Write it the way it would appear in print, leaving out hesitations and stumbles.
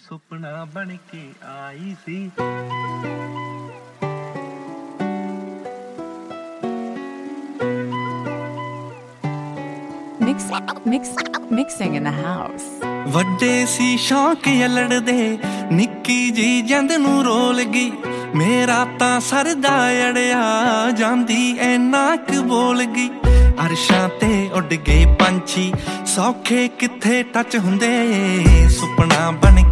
ਸੁਪਨਾ ਬਣ ਕੇ ਆਈ ਸੀ Mixing in the house. ਵੱਡੇ ਸੀ ਸ਼ੌਂਕ ਯਲੜਦੇ ਨਿੱਕੀ ਜੀ ਜਿੰਦ ਨੂੰ ਰੋਲ ਗਈ ਮੇਰਾ ਤਾਂ ਸਰਦਾ ਅੜਿਆ ਜਾਂਦੀ ਐਨਾ ਕੁ ਬੋਲ ਗਈ ਅਰਸ਼ਾਂ ਤੇ ਉੱਡ ਗਏ ਪੰਛੀ ਸੌਖੇ ਕਿੱਥੇ ਟੱਚ ਹੁੰਦੇ ਸੁਪਨਾ ਬਣ